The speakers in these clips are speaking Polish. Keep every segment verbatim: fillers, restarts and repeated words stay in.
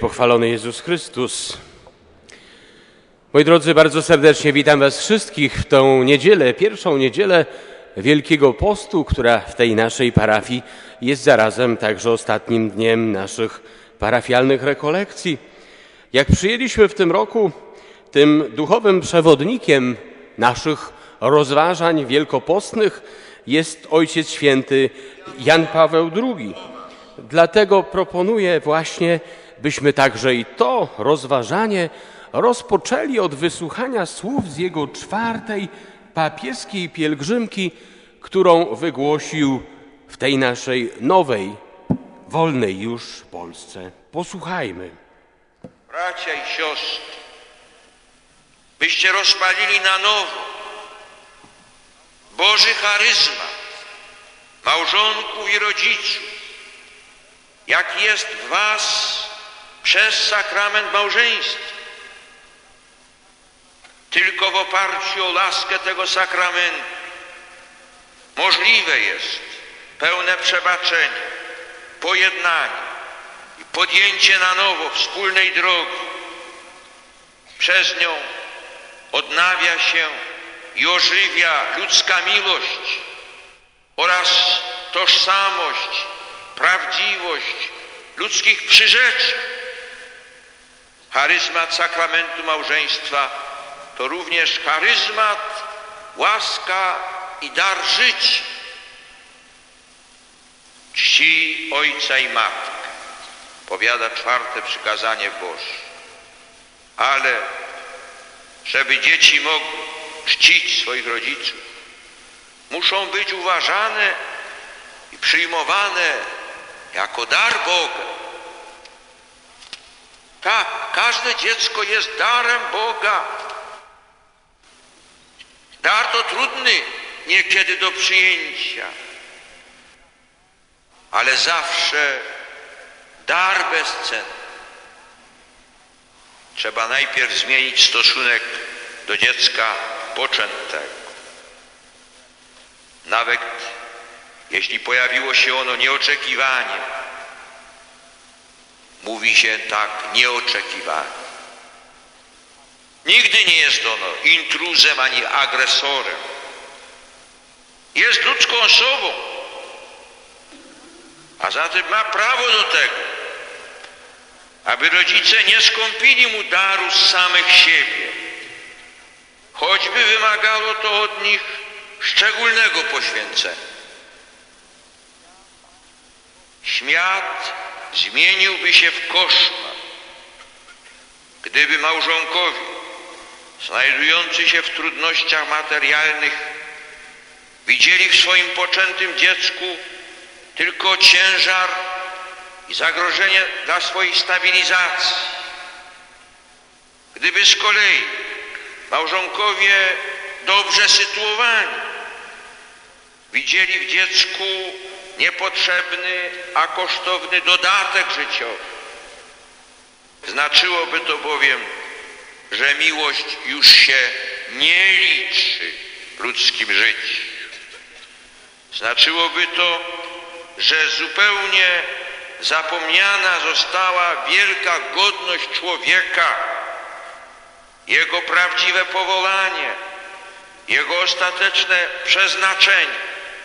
pochwalony Jezus Chrystus. Moi drodzy, bardzo serdecznie witam was wszystkich w tą niedzielę, pierwszą niedzielę Wielkiego Postu, która w tej naszej parafii jest zarazem także ostatnim dniem naszych parafialnych rekolekcji. Jak przyjęliśmy w tym roku, tym duchowym przewodnikiem naszych rozważań wielkopostnych jest Ojciec Święty Jan Paweł drugi. Dlatego proponuję właśnie, byśmy także i to rozważanie rozpoczęli od wysłuchania słów z jego czwartej papieskiej pielgrzymki, którą wygłosił w tej naszej nowej, wolnej już Polsce. Posłuchajmy. Bracia i siostry, byście rozpalili na nowo Boży charyzmat małżonków i rodziców, jak jest w was przez sakrament małżeństwa. Tylko w oparciu o laskę tego sakramentu możliwe jest pełne przebaczenie, pojednanie i podjęcie na nowo wspólnej drogi. Przez nią odnawia się i ożywia ludzka miłość oraz tożsamość, prawdziwość ludzkich przyrzeczeń. Charyzmat sakramentu małżeństwa to również charyzmat, łaska i dar życia. Czci ojca i matkę, powiada czwarte przykazanie Boże. Ale żeby dzieci mogły czcić swoich rodziców, muszą być uważane i przyjmowane jako dar Boga. Tak, każde dziecko jest darem Boga. Dar to trudny niekiedy do przyjęcia, ale zawsze dar bezcenny. Trzeba najpierw zmienić stosunek do dziecka poczętego. Nawet jeśli pojawiło się ono nieoczekiwanie, mówi się tak, nieoczekiwanie. Nigdy nie jest ono intruzem ani agresorem. Jest ludzką osobą, a zatem ma prawo do tego, aby rodzice nie skąpili mu daru z samych siebie, choćby wymagało to od nich szczególnego poświęcenia. Świat zmieniłby się w koszmar, gdyby małżonkowie znajdujący się w trudnościach materialnych widzieli w swoim poczętym dziecku tylko ciężar i zagrożenie dla swojej stabilizacji. Gdyby z kolei małżonkowie dobrze sytuowani widzieli w dziecku niepotrzebny, a kosztowny dodatek życiowy, znaczyłoby to bowiem, że miłość już się nie liczy w ludzkim życiu. Znaczyłoby to, że zupełnie zapomniana została wielka godność człowieka, jego prawdziwe powołanie, jego ostateczne przeznaczenie.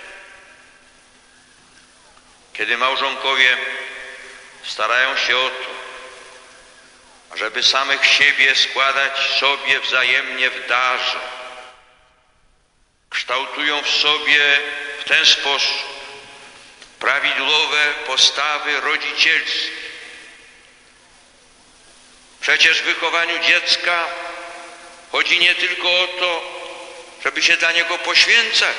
Kiedy małżonkowie starają się o to, żeby samych siebie składać sobie wzajemnie w darze, kształtują w sobie w ten sposób prawidłowe postawy rodzicielskie. Przecież w wychowaniu dziecka chodzi nie tylko o to, żeby się dla niego poświęcać.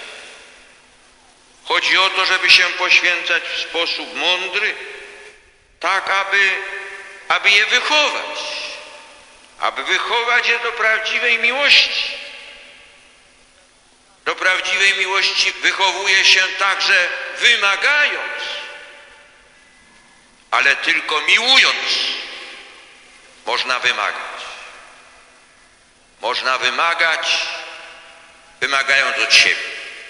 Chodzi o to, żeby się poświęcać w sposób mądry, tak aby, aby je wychować, aby wychować je do prawdziwej miłości. Do prawdziwej miłości wychowuje się także wymagając, ale tylko miłując można wymagać. Można wymagać, wymagając od siebie.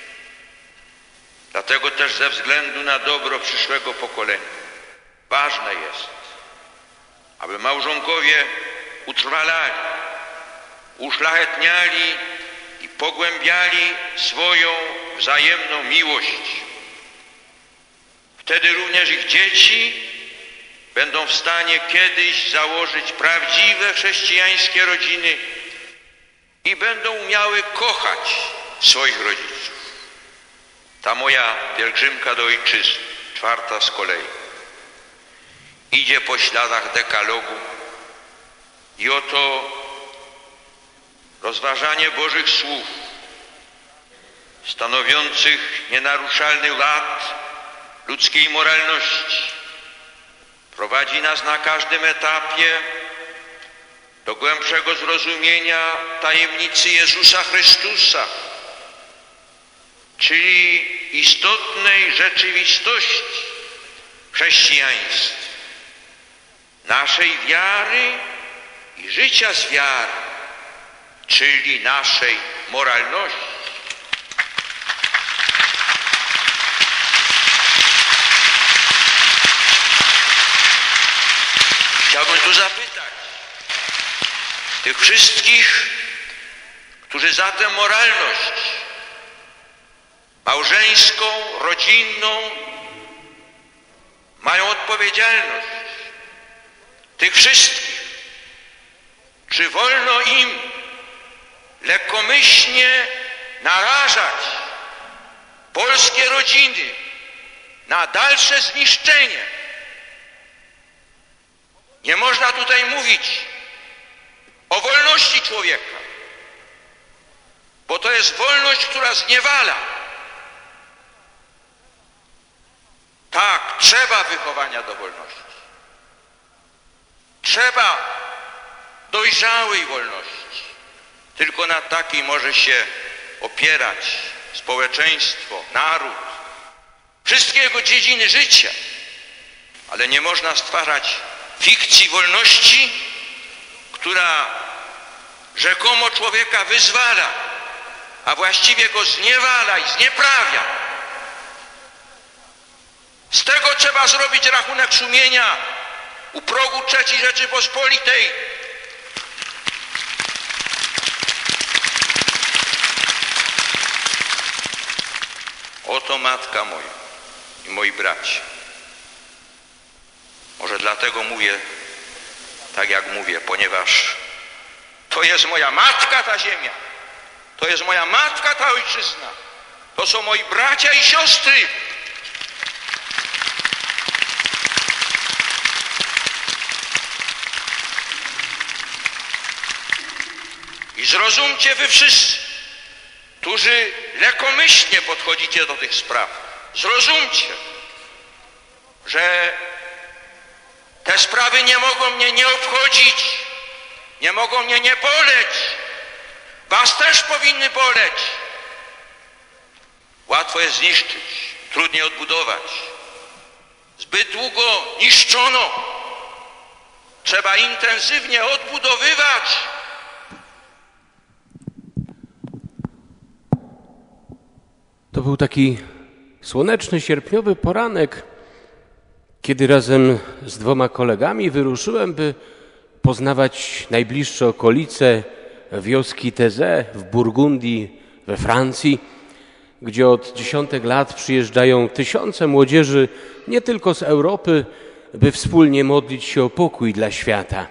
Dlatego też ze względu na dobro przyszłego pokolenia ważne jest, aby małżonkowie utrwalali, uszlachetniali i pogłębiali swoją wzajemną miłość. Wtedy również ich dzieci będą w stanie kiedyś założyć prawdziwe chrześcijańskie rodziny i będą umiały kochać swoich rodziców. Ta moja pielgrzymka do ojczyzny, czwarta z kolei, idzie po śladach dekalogu i oto rozważanie Bożych słów stanowiących nienaruszalny ład ludzkiej moralności prowadzi nas na każdym etapie do głębszego zrozumienia tajemnicy Jezusa Chrystusa, czyli istotnej rzeczywistości chrześcijaństwa, naszej wiary i życia z wiary, czyli naszej moralności. Chciałbym tu zapytać tych wszystkich, którzy za tę moralność małżeńską, rodzinną mają odpowiedzialność. Tych wszystkich, czy wolno im lekkomyślnie narażać polskie rodziny na dalsze zniszczenie? Nie można tutaj mówić o wolności człowieka, bo to jest wolność, która zniewala. Tak, trzeba wychowania do wolności. Trzeba dojrzałej wolności. Tylko na takiej może się opierać społeczeństwo, naród, wszystkie jego dziedziny życia. Ale nie można stwarzać fikcji wolności, która rzekomo człowieka wyzwala, a właściwie go zniewala i znieprawia. Z tego trzeba zrobić rachunek sumienia u progu trzeciej Rzeczypospolitej. Oto matka moja i moi bracia. Może dlatego mówię tak, jak mówię, ponieważ to jest moja matka ta ziemia, to jest moja matka ta ojczyzna, to są moi bracia i siostry. I zrozumcie wy wszyscy, którzy lekkomyślnie podchodzicie do tych spraw, zrozumcie, że te sprawy nie mogą mnie nie obchodzić, nie mogą mnie nie boleć. Was też powinny boleć. Łatwo jest zniszczyć, trudniej odbudować. Zbyt długo niszczono. Trzeba intensywnie odbudowywać. To był taki słoneczny, sierpniowy poranek, kiedy razem z dwoma kolegami wyruszyłem, by poznawać najbliższe okolice wioski Taizé w Burgundii we Francji, gdzie od dziesiątek lat przyjeżdżają tysiące młodzieży nie tylko z Europy, by wspólnie modlić się o pokój dla świata.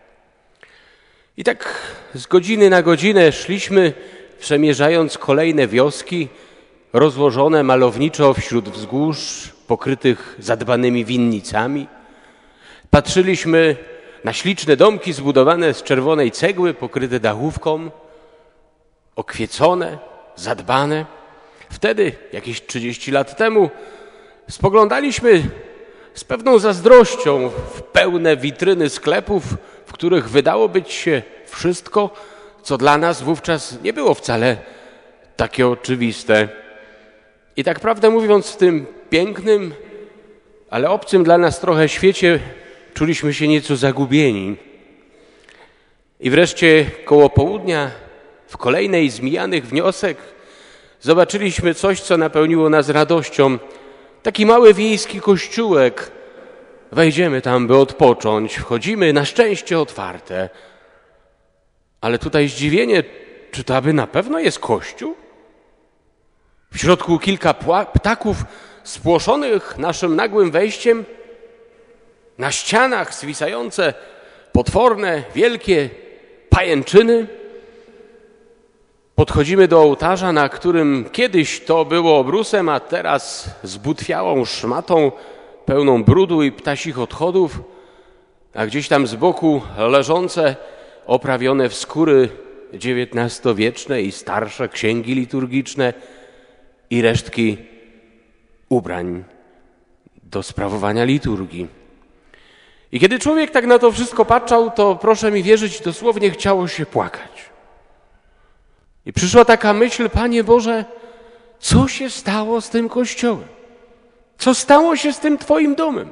I tak z godziny na godzinę szliśmy, przemierzając kolejne wioski, rozłożone malowniczo wśród wzgórz, pokrytych zadbanymi winnicami. Patrzyliśmy na śliczne domki zbudowane z czerwonej cegły, pokryte dachówką, okwiecone, zadbane. Wtedy, jakieś trzydzieści lat temu, spoglądaliśmy z pewną zazdrością w pełne witryny sklepów, w których wydało być się wszystko, co dla nas wówczas nie było wcale takie oczywiste. I tak prawdę mówiąc, w tym pięknym, ale obcym dla nas trochę świecie czuliśmy się nieco zagubieni. I wreszcie koło południa, w kolejnej z mijanych wniosek, zobaczyliśmy coś, co napełniło nas radością. Taki mały wiejski kościółek, wejdziemy tam, by odpocząć, wchodzimy na szczęście otwarte. Ale tutaj zdziwienie, czy to aby na pewno jest kościół? W środku kilka ptaków spłoszonych naszym nagłym wejściem, na ścianach zwisające potworne, wielkie pajęczyny. Podchodzimy do ołtarza, na którym kiedyś to było obrusem, a teraz zbutwiałą szmatą pełną brudu i ptasich odchodów, a gdzieś tam z boku leżące, oprawione w skóry dziewiętnastowieczne i starsze księgi liturgiczne i resztki ubrań do sprawowania liturgii. I kiedy człowiek tak na to wszystko patrzał, to proszę mi wierzyć, dosłownie chciało się płakać. I przyszła taka myśl, Panie Boże, co się stało z tym Kościołem? Co stało się z tym Twoim domem?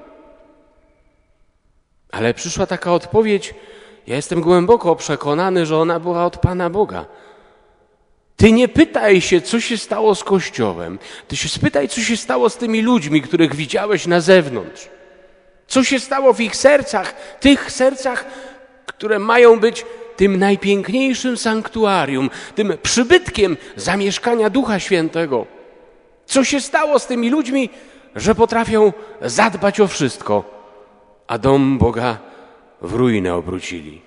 Ale przyszła taka odpowiedź, ja jestem głęboko przekonany, że ona była od Pana Boga. Ty nie pytaj się, co się stało z Kościołem. Ty się spytaj, co się stało z tymi ludźmi, których widziałeś na zewnątrz. Co się stało w ich sercach, tych sercach, które mają być tym najpiękniejszym sanktuarium, tym przybytkiem zamieszkania Ducha Świętego. Co się stało z tymi ludźmi, że potrafią zadbać o wszystko, a dom Boga w ruinę obrócili.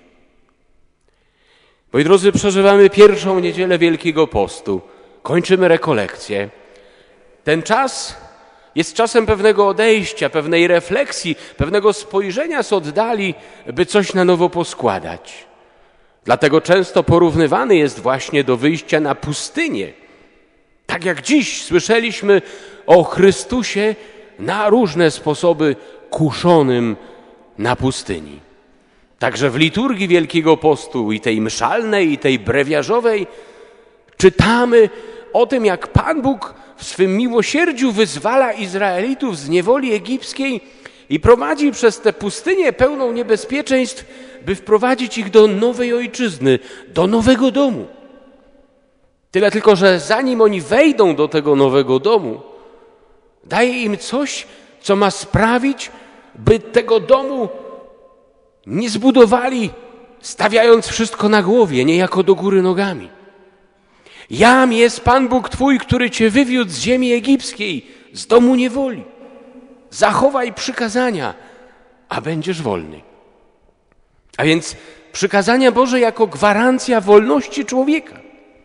Moi drodzy, przeżywamy pierwszą niedzielę Wielkiego Postu. Kończymy rekolekcję. Ten czas jest czasem pewnego odejścia, pewnej refleksji, pewnego spojrzenia z oddali, by coś na nowo poskładać. Dlatego często porównywany jest właśnie do wyjścia na pustynię. Tak jak dziś słyszeliśmy o Chrystusie na różne sposoby kuszonym na pustyni. Także w liturgii Wielkiego Postu i tej mszalnej, i tej brewiarzowej czytamy o tym, jak Pan Bóg w swym miłosierdziu wyzwala Izraelitów z niewoli egipskiej i prowadzi przez tę pustynię pełną niebezpieczeństw, by wprowadzić ich do nowej ojczyzny, do nowego domu. Tyle tylko, że zanim oni wejdą do tego nowego domu, daje im coś, co ma sprawić, by tego domu nie zbudowali, stawiając wszystko na głowie, niejako do góry nogami. Jam jest Pan Bóg Twój, który Cię wywiódł z ziemi egipskiej, z domu niewoli. Zachowaj przykazania, a będziesz wolny. A więc przykazania Boże jako gwarancja wolności człowieka.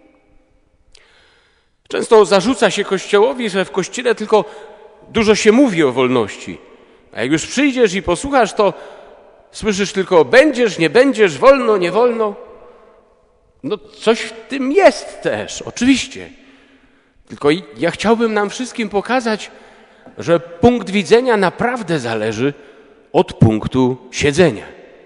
Często zarzuca się Kościołowi, że w Kościele tylko dużo się mówi o wolności. A jak już przyjdziesz i posłuchasz, to słyszysz tylko będziesz, nie będziesz, wolno, nie wolno. No coś w tym jest też, oczywiście. Tylko ja chciałbym nam wszystkim pokazać, że punkt widzenia naprawdę zależy od punktu siedzenia.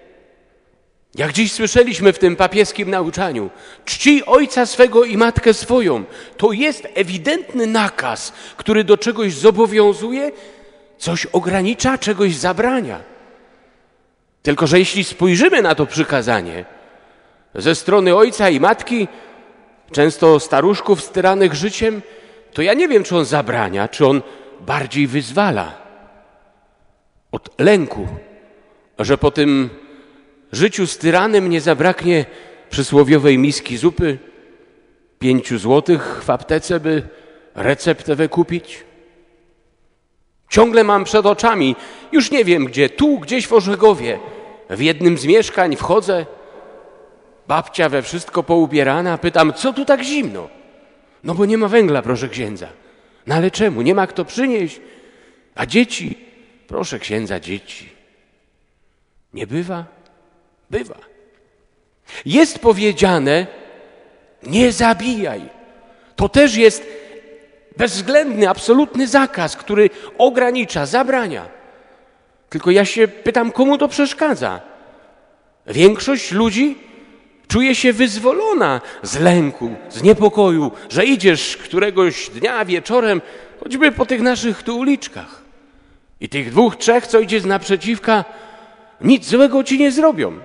Jak dziś słyszeliśmy w tym papieskim nauczaniu, czcij ojca swego i matkę swoją. To jest ewidentny nakaz, który do czegoś zobowiązuje, coś ogranicza, czegoś zabrania. Tylko że jeśli spojrzymy na to przykazanie ze strony ojca i matki, często staruszków styranych życiem, to ja nie wiem, czy on zabrania, czy on bardziej wyzwala od lęku, że po tym życiu styranym nie zabraknie przysłowiowej miski zupy, pięciu złotych w aptece, by receptę wykupić. Ciągle mam przed oczami, już nie wiem gdzie, tu gdzieś w Orzegowie, w jednym z mieszkań wchodzę, babcia we wszystko poubierana, pytam, co tu tak zimno? No bo nie ma węgla, proszę księdza. No ale czemu? Nie ma kto przynieść. A dzieci? Proszę księdza, dzieci. Nie bywa? Bywa. Jest powiedziane, nie zabijaj. To też jest bezwzględny, absolutny zakaz, który ogranicza, zabrania. Tylko ja się pytam, komu to przeszkadza? Większość ludzi czuje się wyzwolona z lęku, z niepokoju, że idziesz któregoś dnia wieczorem, choćby po tych naszych tu uliczkach. I tych dwóch, trzech, co idzie z naprzeciwka, nic złego ci nie zrobią.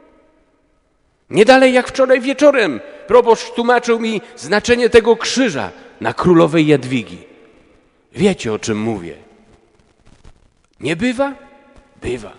Nie dalej jak wczoraj wieczorem proboszcz tłumaczył mi znaczenie tego krzyża na Królowej Jadwigi. Wiecie, o czym mówię. Nie bywa? Bywa.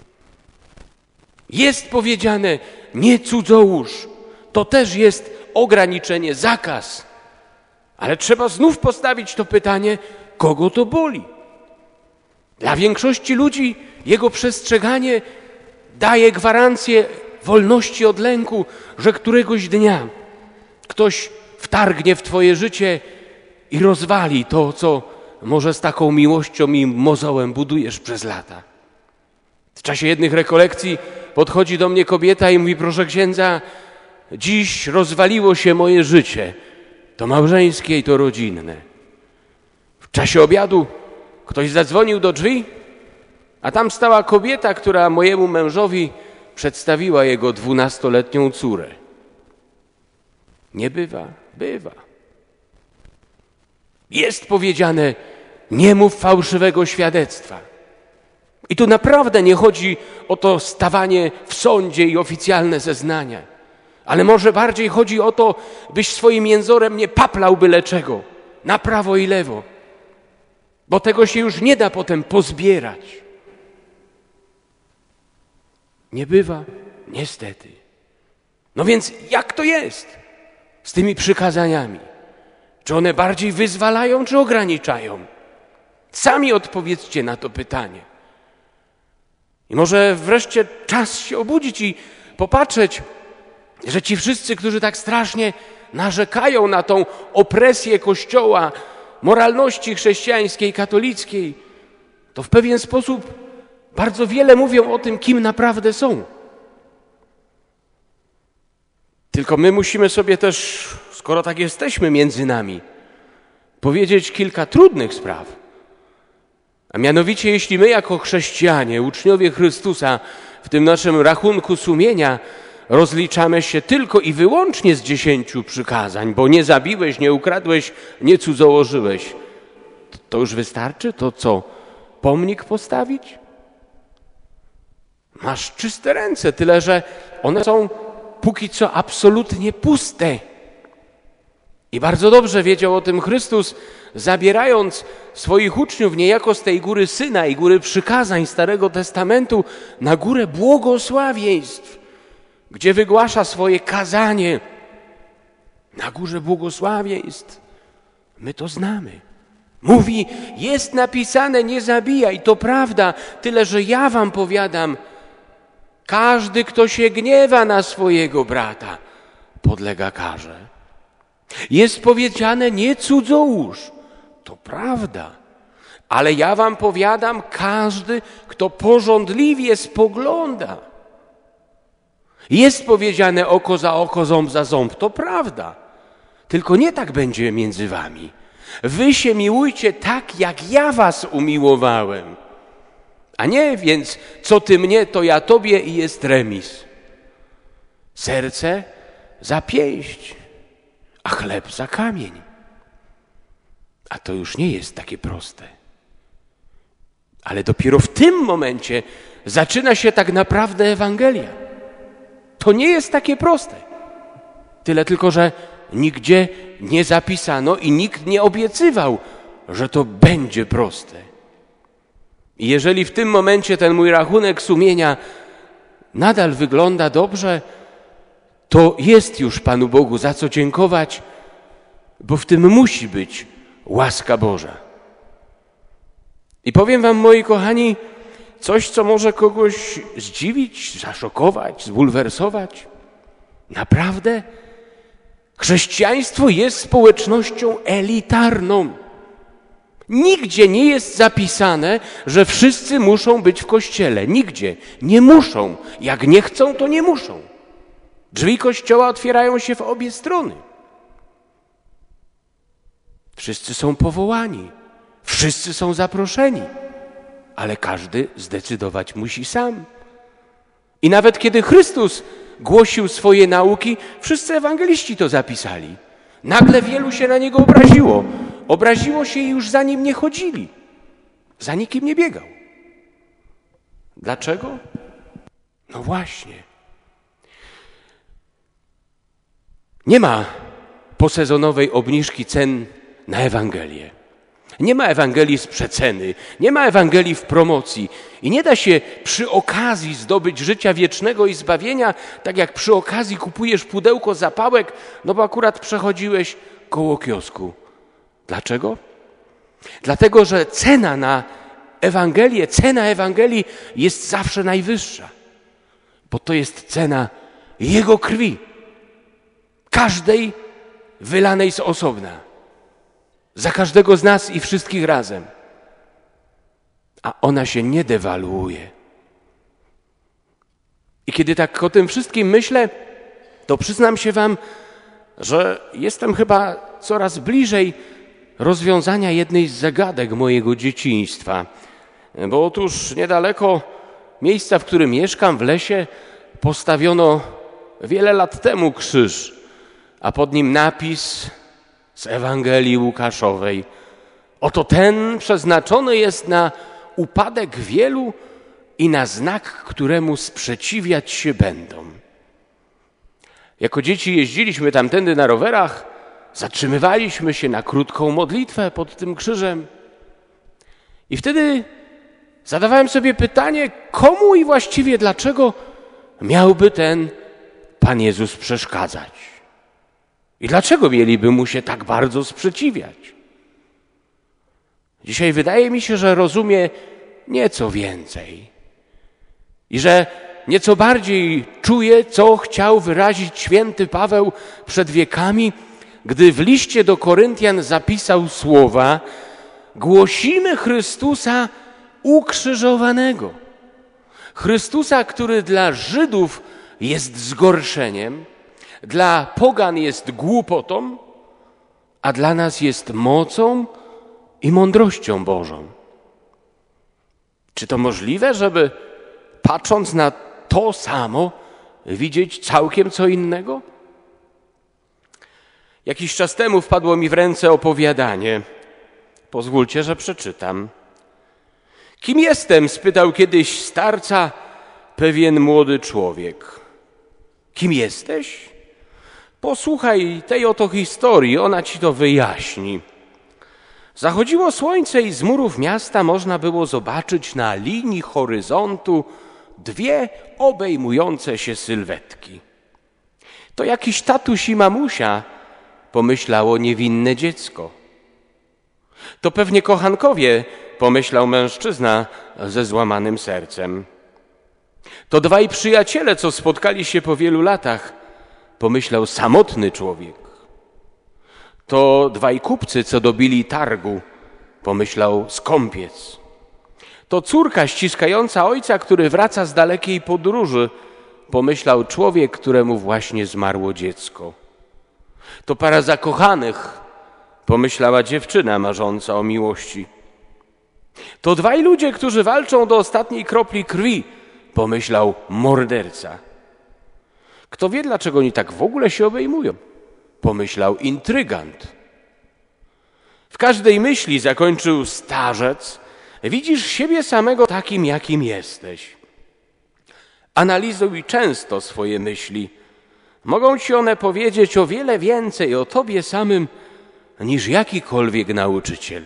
Jest powiedziane, nie cudzołóż. To też jest ograniczenie, zakaz. Ale trzeba znów postawić to pytanie, kogo to boli? Dla większości ludzi jego przestrzeganie daje gwarancję wolności od lęku, że któregoś dnia ktoś wtargnie w twoje życie i rozwali to, co może z taką miłością i mozołem budujesz przez lata. W czasie jednych rekolekcji podchodzi do mnie kobieta i mówi, proszę księdza, dziś rozwaliło się moje życie, to małżeńskie i to rodzinne. W czasie obiadu ktoś zadzwonił do drzwi, a tam stała kobieta, która mojemu mężowi przedstawiła jego dwunastoletnią córę. Nie bywa, bywa. Jest powiedziane, nie mów fałszywego świadectwa. I tu naprawdę nie chodzi o to stawanie w sądzie i oficjalne zeznania, ale może bardziej chodzi o to, byś swoim jęzorem nie paplał byle czego, na prawo i lewo, bo tego się już nie da potem pozbierać. Nie bywa, niestety. No więc jak to jest z tymi przykazaniami? Czy one bardziej wyzwalają, czy ograniczają? Sami odpowiedzcie na to pytanie. I może wreszcie czas się obudzić i popatrzeć, że ci wszyscy, którzy tak strasznie narzekają na tą opresję Kościoła, moralności chrześcijańskiej, katolickiej, to w pewien sposób bardzo wiele mówią o tym, kim naprawdę są. Tylko my musimy sobie też, skoro tak jesteśmy między nami, powiedzieć kilka trudnych spraw. A mianowicie, jeśli my jako chrześcijanie, uczniowie Chrystusa, w tym naszym rachunku sumienia rozliczamy się tylko i wyłącznie z dziesięciu przykazań, bo nie zabiłeś, nie ukradłeś, nie cudzołożyłeś, to już wystarczy? To co, pomnik postawić? Masz czyste ręce, tyle że one są póki co absolutnie puste. I bardzo dobrze wiedział o tym Chrystus, zabierając swoich uczniów niejako z tej góry Synaj, góry przykazań Starego Testamentu na górę błogosławieństw, gdzie wygłasza swoje kazanie. Na górze błogosławieństw. My to znamy. Mówi, jest napisane, nie zabijaj, to prawda, tyle że ja wam powiadam, każdy, kto się gniewa na swojego brata, podlega karze. Jest powiedziane, nie cudzołóż. To prawda. Ale ja wam powiadam, każdy, kto pożądliwie spogląda. Jest powiedziane oko za oko, ząb za ząb. To prawda. Tylko nie tak będzie między wami. Wy się miłujcie tak, jak ja was umiłowałem. A nie więc, co ty mnie, to ja tobie i jest remis. Serce za pięść, a chleb za kamień. A to już nie jest takie proste. Ale dopiero w tym momencie zaczyna się tak naprawdę Ewangelia. To nie jest takie proste. Tyle tylko, że nigdzie nie zapisano i nikt nie obiecywał, że to będzie proste. I jeżeli w tym momencie ten mój rachunek sumienia nadal wygląda dobrze, to jest już Panu Bogu za co dziękować, bo w tym musi być łaska Boża. I powiem wam, moi kochani, coś, co może kogoś zdziwić, zaszokować, zbulwersować. Naprawdę? Chrześcijaństwo jest społecznością elitarną. Nigdzie nie jest zapisane, że wszyscy muszą być w kościele. Nigdzie. Nie muszą. Jak nie chcą, to nie muszą. Drzwi kościoła otwierają się w obie strony. Wszyscy są powołani. Wszyscy są zaproszeni. Ale każdy zdecydować musi sam. I nawet kiedy Chrystus głosił swoje nauki, wszyscy ewangeliści to zapisali. Nagle wielu się na Niego obraziło. Obraziło się i już za Nim nie chodzili. Za nikim nie biegał. Dlaczego? No właśnie. Nie ma posezonowej obniżki cen na Ewangelię. Nie ma Ewangelii z przeceny, nie ma Ewangelii w promocji i nie da się przy okazji zdobyć życia wiecznego i zbawienia, tak jak przy okazji kupujesz pudełko zapałek, no bo akurat przechodziłeś koło kiosku. Dlaczego? Dlatego, że cena na Ewangelię, cena Ewangelii jest zawsze najwyższa, bo to jest cena Jego krwi, każdej wylanej z osobna, za każdego z nas i wszystkich razem. A ona się nie dewaluuje. I kiedy tak o tym wszystkim myślę, to przyznam się wam, że jestem chyba coraz bliżej rozwiązania jednej z zagadek mojego dzieciństwa. Bo otóż niedaleko miejsca, w którym mieszkam, w lesie, postawiono wiele lat temu krzyż, a pod nim napis z Ewangelii Łukaszowej. Oto ten przeznaczony jest na upadek wielu i na znak, któremu sprzeciwiać się będą. Jako dzieci jeździliśmy tamtędy na rowerach, zatrzymywaliśmy się na krótką modlitwę pod tym krzyżem i wtedy zadawałem sobie pytanie, komu i właściwie dlaczego miałby ten Pan Jezus przeszkadzać? I dlaczego mieliby mu się tak bardzo sprzeciwiać? Dzisiaj wydaje mi się, że rozumie nieco więcej i że nieco bardziej czuje, co chciał wyrazić święty Paweł przed wiekami, gdy w liście do Koryntian zapisał słowa: głosimy Chrystusa ukrzyżowanego. Chrystusa, który dla Żydów jest zgorszeniem, dla pogan jest głupotą, a dla nas jest mocą i mądrością Bożą. Czy to możliwe, żeby patrząc na to samo widzieć całkiem co innego? Jakiś czas temu wpadło mi w ręce opowiadanie. Pozwólcie, że przeczytam. Kim jestem? Spytał kiedyś starca pewien młody człowiek. Kim jesteś? Posłuchaj tej oto historii, ona ci to wyjaśni. Zachodziło słońce i z murów miasta można było zobaczyć na linii horyzontu dwie obejmujące się sylwetki. To jakiś tatuś i mamusia, pomyślało niewinne dziecko. To pewnie kochankowie, pomyślał mężczyzna ze złamanym sercem. To dwaj przyjaciele, co spotkali się po wielu latach, pomyślał samotny człowiek. To dwaj kupcy, co dobili targu, pomyślał skąpiec. To córka ściskająca ojca, który wraca z dalekiej podróży, pomyślał człowiek, któremu właśnie zmarło dziecko. To para zakochanych, pomyślała dziewczyna marząca o miłości. To dwaj ludzie, którzy walczą do ostatniej kropli krwi, pomyślał morderca. Kto wie, dlaczego oni tak w ogóle się obejmują, pomyślał intrygant. W każdej myśli, zakończył starzec, widzisz siebie samego takim, jakim jesteś. Analizuj często swoje myśli. Mogą ci one powiedzieć o wiele więcej o tobie samym niż jakikolwiek nauczyciel.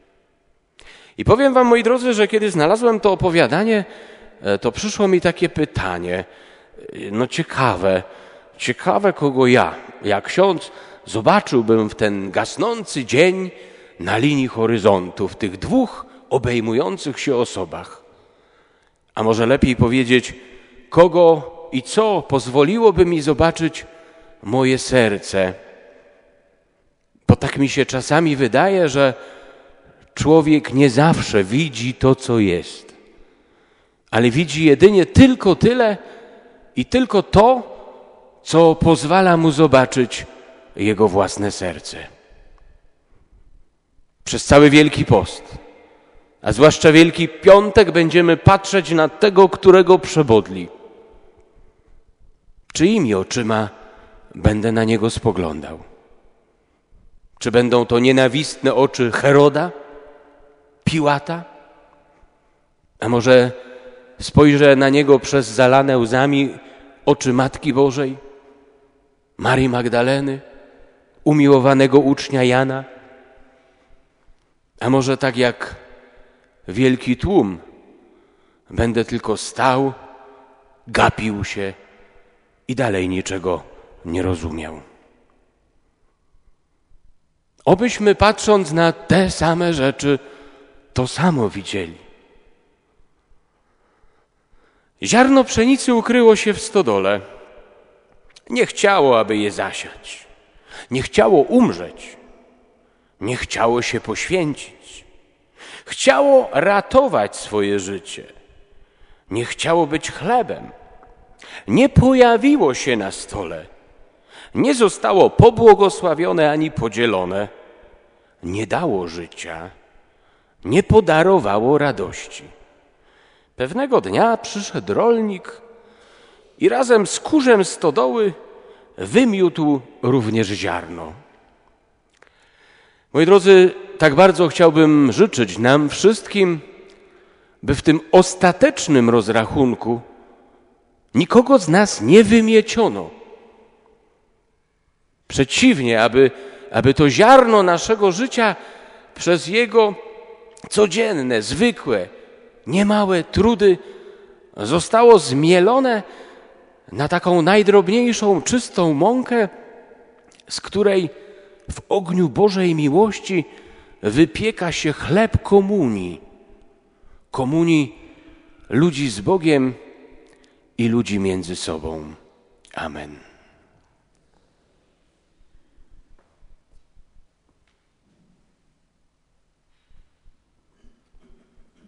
I powiem wam, moi drodzy, że kiedy znalazłem to opowiadanie, to przyszło mi takie pytanie, no ciekawe, ciekawe kogo ja, jak ksiądz, zobaczyłbym w ten gasnący dzień na linii horyzontu, w tych dwóch obejmujących się osobach. A może lepiej powiedzieć, kogo i co pozwoliłoby mi zobaczyć moje serce. Bo tak mi się czasami wydaje, że człowiek nie zawsze widzi to, co jest, ale widzi jedynie tylko tyle i tylko to, co pozwala mu zobaczyć jego własne serce. Przez cały Wielki Post, a zwłaszcza Wielki Piątek, będziemy patrzeć na tego, którego przebodli. Czyimi oczyma będę na niego spoglądał? Czy będą to nienawistne oczy Heroda, Piłata? A może spojrzę na niego przez zalane łzami oczy Matki Bożej, Marii Magdaleny, umiłowanego ucznia Jana? A może tak jak wielki tłum, będę tylko stał, gapił się i dalej niczego nie rozumiał. Obyśmy, patrząc na te same rzeczy, to samo widzieli. Ziarno pszenicy ukryło się w stodole. Nie chciało, aby je zasiać. Nie chciało umrzeć. Nie chciało się poświęcić. Chciało ratować swoje życie. Nie chciało być chlebem. Nie pojawiło się na stole. Nie zostało pobłogosławione ani podzielone. Nie dało życia. Nie podarowało radości. Pewnego dnia przyszedł rolnik i razem z kurzem stodoły wymiótł również ziarno. Moi drodzy, tak bardzo chciałbym życzyć nam wszystkim, by w tym ostatecznym rozrachunku nikogo z nas nie wymieciono. Przeciwnie, aby, aby to ziarno naszego życia przez jego codzienne, zwykłe, niemałe trudy zostało zmielone na taką najdrobniejszą, czystą mąkę, z której w ogniu Bożej miłości wypieka się chleb komunii. Komunii ludzi z Bogiem i ludzi między sobą. Amen.